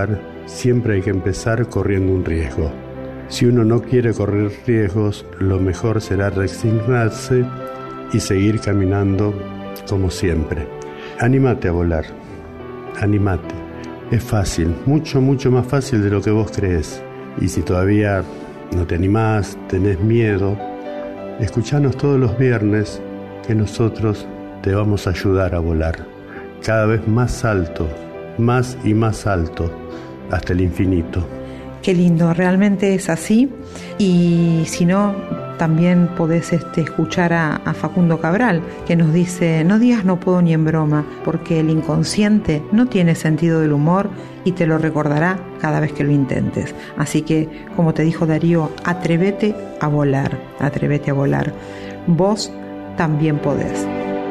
siempre hay que empezar corriendo un riesgo. Si uno no quiere correr riesgos, lo mejor será resignarse y seguir caminando como siempre. Anímate a volar, anímate. Es fácil, mucho más fácil de lo que vos crees. Y si todavía no te animás, tenés miedo, escuchanos todos los viernes que nosotros te vamos a ayudar a volar. Cada vez más alto, más y más alto, hasta el infinito. Qué lindo, realmente es así. Y si no, también podés escuchar a Facundo Cabral, que nos dice: no digas no puedo ni en broma, porque el inconsciente no tiene sentido del humor y te lo recordará cada vez que lo intentes. Así que, como te dijo Darío, atrévete a volar, atrévete a volar. Vos también podés.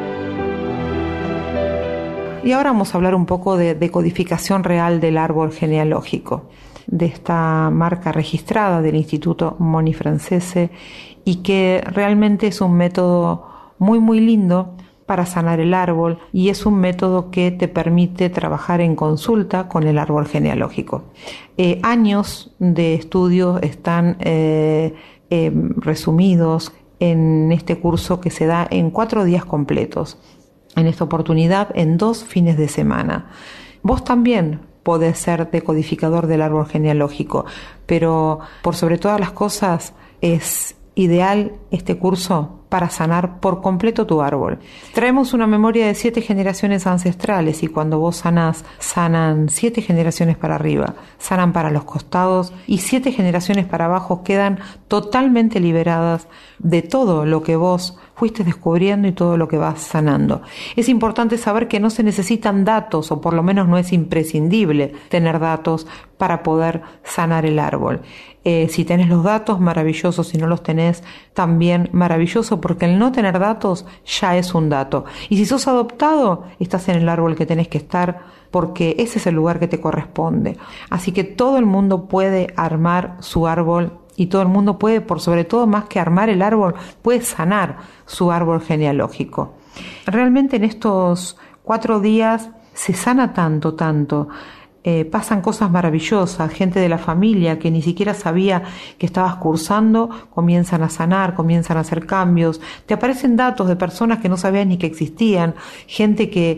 Y ahora vamos a hablar un poco de decodificación real del árbol genealógico, de esta marca registrada del Instituto Moni Francese, y que realmente es un método muy lindo para sanar el árbol, y es un método que te permite trabajar en consulta con el árbol genealógico. Años de estudio están resumidos en este curso que se da en 4 días completos, en esta oportunidad en 2 fines de semana. Vos también podés ser decodificador del árbol genealógico, pero por sobre todas las cosas es ideal este curso para sanar por completo tu árbol. Traemos una memoria de 7 generaciones ancestrales, y cuando vos sanás, sanan 7 generaciones para arriba, sanan para los costados, y 7 generaciones para abajo quedan totalmente liberadas de todo lo que vos fuiste descubriendo y todo lo que vas sanando. Es importante saber que no se necesitan datos, o por lo menos no es imprescindible tener datos para poder sanar el árbol. Si tenés los datos, maravilloso. Si no los tenés, también maravilloso, porque el no tener datos ya es un dato. Y si sos adoptado, estás en el árbol que tenés que estar, porque ese es el lugar que te corresponde. Así que todo el mundo puede armar su árbol, y todo el mundo puede, por sobre todo, más que armar el árbol, puede sanar su árbol genealógico. Realmente en estos 4 días se sana tanto. Pasan cosas maravillosas. Gente de la familia que ni siquiera sabía que estabas cursando comienzan a sanar, comienzan a hacer cambios. Te aparecen datos de personas que no sabías ni que existían, gente que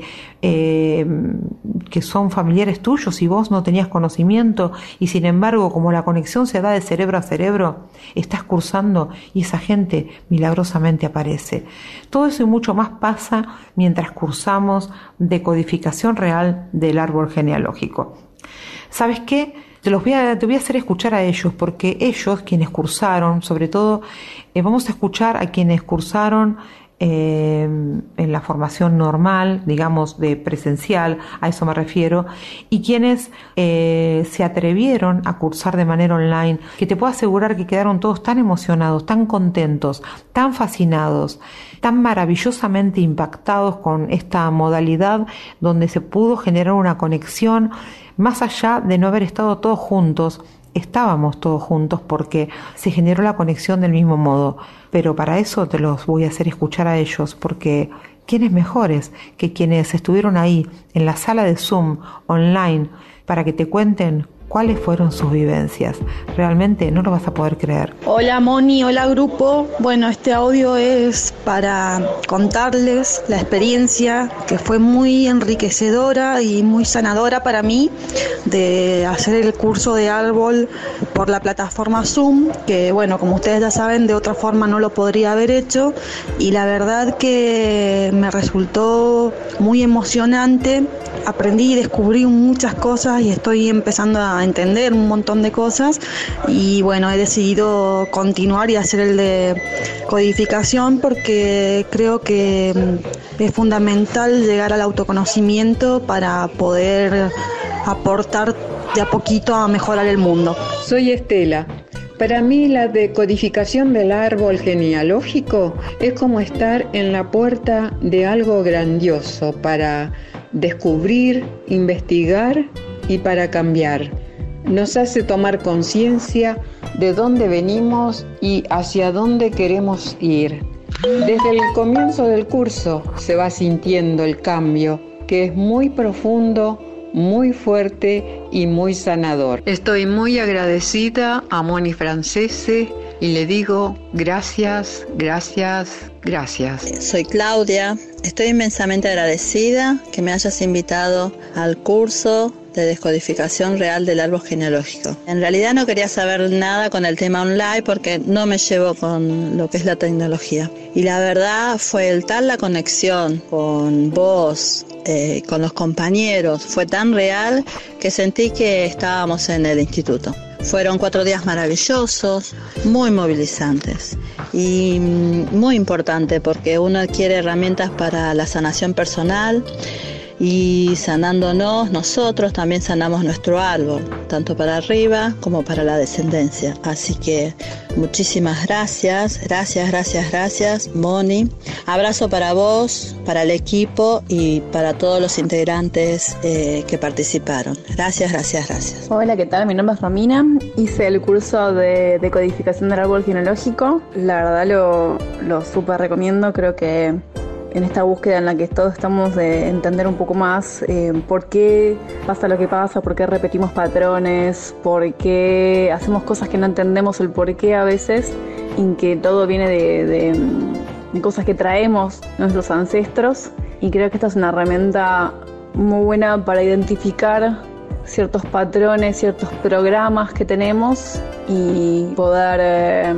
son familiares tuyos y vos no tenías conocimiento, y sin embargo, como la conexión se da de cerebro a cerebro, estás cursando y esa gente milagrosamente aparece. Todo eso y mucho más pasa mientras cursamos decodificación real del árbol genealógico. ¿Sabes qué? Te voy a hacer escuchar a ellos, porque ellos, quienes cursaron, sobre todo, vamos a escuchar a quienes cursaron en la formación normal, digamos, de presencial, a eso me refiero, y quienes se atrevieron a cursar de manera online, que te puedo asegurar que quedaron todos tan emocionados, tan contentos, tan fascinados, tan maravillosamente impactados con esta modalidad donde se pudo generar una conexión más allá de no haber estado todos juntos. Estábamos todos juntos porque se generó la conexión del mismo modo, pero para eso te los voy a hacer escuchar a ellos, porque ¿quiénes mejores que quienes estuvieron ahí en la sala de Zoom online para que te cuenten cuáles fueron sus vivencias? Realmente no lo vas a poder creer. Hola Moni, hola grupo. Bueno, este audio es para contarles la experiencia que fue muy enriquecedora y muy sanadora para mí de hacer el curso de árbol por la plataforma Zoom, que bueno, como ustedes ya saben, de otra forma no lo podría haber hecho, y la verdad que me resultó muy emocionante. Aprendí y descubrí muchas cosas y estoy empezando a entender un montón de cosas, y bueno, he decidido continuar y hacer el de codificación porque creo que es fundamental llegar al autoconocimiento para poder aportar de a poquito a mejorar el mundo. Soy Estela. Para mí la decodificación del árbol genealógico es como estar en la puerta de algo grandioso para descubrir, investigar y para cambiar. Nos hace tomar conciencia de dónde venimos y hacia dónde queremos ir. Desde el comienzo del curso se va sintiendo el cambio, que es muy profundo, muy fuerte y muy sanador. Estoy muy agradecida a Moni Francese y le digo gracias, gracias, gracias. Soy Claudia, estoy inmensamente agradecida que me hayas invitado al curso de descodificación real del árbol genealógico. En realidad no quería saber nada con el tema online porque no me llevo con lo que es la tecnología. Y la verdad fue la conexión con vos, con los compañeros, fue tan real que sentí que estábamos en el instituto. Fueron 4 días maravillosos, muy movilizantes y muy importante porque uno adquiere herramientas para la sanación personal y sanándonos nosotros también sanamos nuestro árbol, tanto para arriba como para la descendencia. Así que muchísimas gracias, Moni. Abrazo para vos, para el equipo y para todos los integrantes que participaron. Gracias. Hola, ¿qué tal? Mi nombre es Romina. Hice el curso de decodificación del árbol genealógico. La verdad lo súper recomiendo. Creo que en esta búsqueda en la que todos estamos de entender un poco más por qué pasa lo que pasa, por qué repetimos patrones, por qué hacemos cosas que no entendemos el por qué a veces, y que todo viene de cosas que traemos nuestros ancestros. Y creo que esta es una herramienta muy buena para identificar ciertos patrones, ciertos programas que tenemos y poder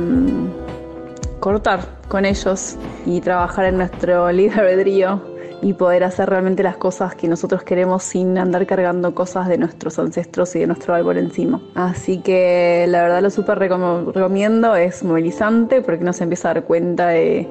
cortar con ellos y trabajar en nuestro libre albedrío y poder hacer realmente las cosas que nosotros queremos sin andar cargando cosas de nuestros ancestros y de nuestro árbol encima. Así que la verdad lo súper recomiendo, es movilizante porque uno se empieza a dar cuenta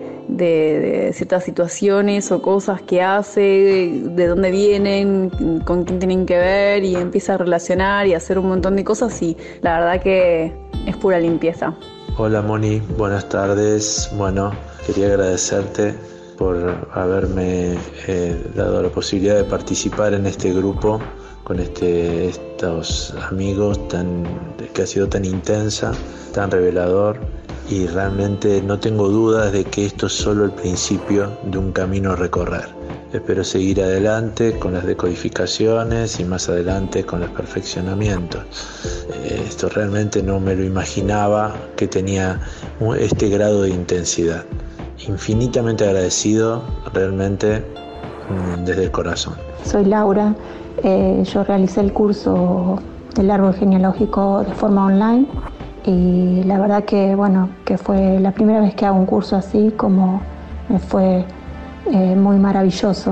de ciertas situaciones o cosas que hace, de dónde vienen, con quién tienen que ver, y empieza a relacionar y a hacer un montón de cosas, y la verdad que es pura limpieza. Hola Moni, buenas tardes. Bueno, quería agradecerte por haberme dado la posibilidad de participar en este grupo con estos amigos que ha sido tan intensa, tan revelador, y realmente no tengo dudas de que esto es solo el principio de un camino a recorrer. Espero seguir adelante con las decodificaciones y más adelante con los perfeccionamientos. Esto realmente no me lo imaginaba que tenía este grado de intensidad. Infinitamente agradecido, realmente desde el corazón. Soy Laura, yo realicé el curso del árbol genealógico de forma online y la verdad que fue la primera vez que hago un curso así, como me fue muy maravilloso.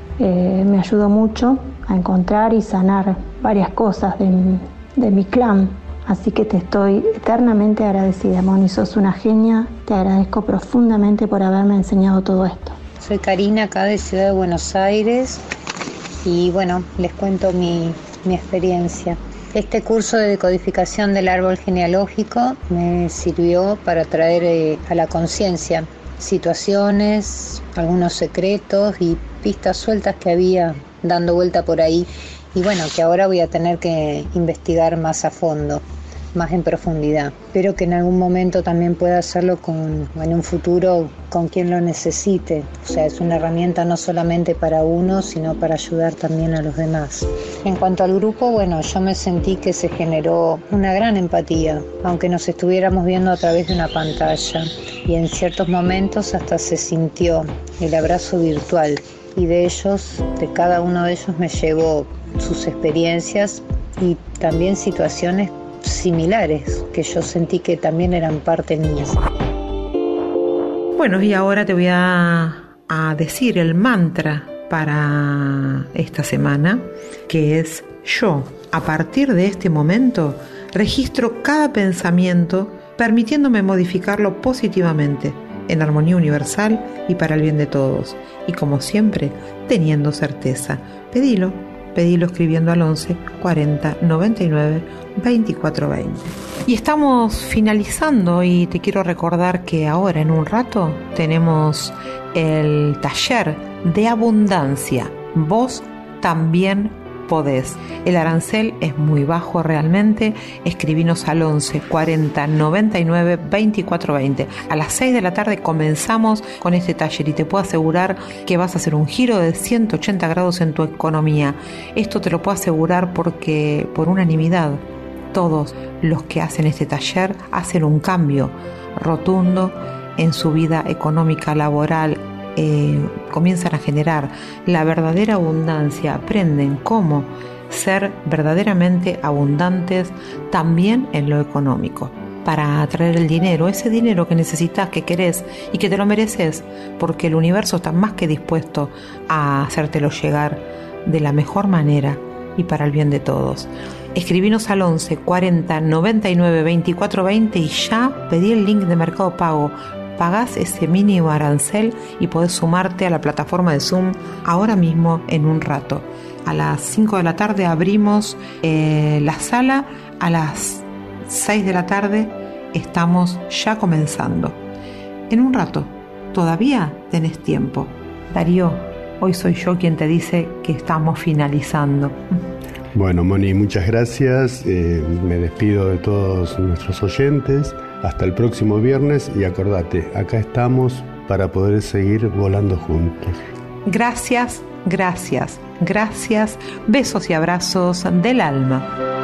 Me ayudó mucho a encontrar y sanar varias cosas de mi clan, así que te estoy eternamente agradecida, Moni, sos una genia, te agradezco profundamente por haberme enseñado todo esto. Soy Karina, acá de Ciudad de Buenos Aires, y bueno, les cuento mi experiencia. Este curso de decodificación del árbol genealógico me sirvió para traer a la conciencia situaciones, algunos secretos y pistas sueltas que había dando vuelta por ahí, y bueno, que ahora voy a tener que investigar más a fondo, más en profundidad. Espero que en algún momento también pueda hacerlo en un futuro con quien lo necesite. O sea, es una herramienta no solamente para uno, sino para ayudar también a los demás. En cuanto al grupo, bueno, yo me sentí que se generó una gran empatía, aunque nos estuviéramos viendo a través de una pantalla, y en ciertos momentos hasta se sintió el abrazo virtual, y de cada uno de ellos me llevó sus experiencias y también situaciones similares que yo sentí que también eran parte mías. Bueno, y ahora te voy a decir el mantra para esta semana, que es: yo, a partir de este momento, registro cada pensamiento, permitiéndome modificarlo positivamente, en armonía universal y para el bien de todos, y como siempre, teniendo certeza. Pedilo escribiendo al 11 40 99 24 20. Y estamos finalizando, y te quiero recordar que ahora en un rato tenemos el taller de abundancia. Vos también podés. El arancel es muy bajo realmente. Escribinos al 11 40 99 24 20. A las 6 de la tarde comenzamos con este taller y te puedo asegurar que vas a hacer un giro de 180 grados en tu economía. Esto te lo puedo asegurar porque por unanimidad todos los que hacen este taller hacen un cambio rotundo en su vida económica, laboral, comienzan a generar la verdadera abundancia, aprenden cómo ser verdaderamente abundantes también en lo económico, para atraer el dinero, ese dinero que necesitas, que querés y que te lo mereces, porque el universo está más que dispuesto a hacértelo llegar de la mejor manera y para el bien de todos. Escribinos al 11 40 99 24 20 y ya pedí el link de Mercado Pago. Pagás ese mínimo arancel y podés sumarte a la plataforma de Zoom ahora mismo en un rato. A las 5 de la tarde abrimos la sala, a las 6 de la tarde estamos ya comenzando. En un rato, todavía tenés tiempo. Darío, hoy soy yo quien te dice que estamos finalizando. Bueno, Moni, muchas gracias. Me despido de todos nuestros oyentes. Hasta el próximo viernes y acordate, acá estamos para poder seguir volando juntos. Gracias, gracias, gracias. Besos y abrazos del alma.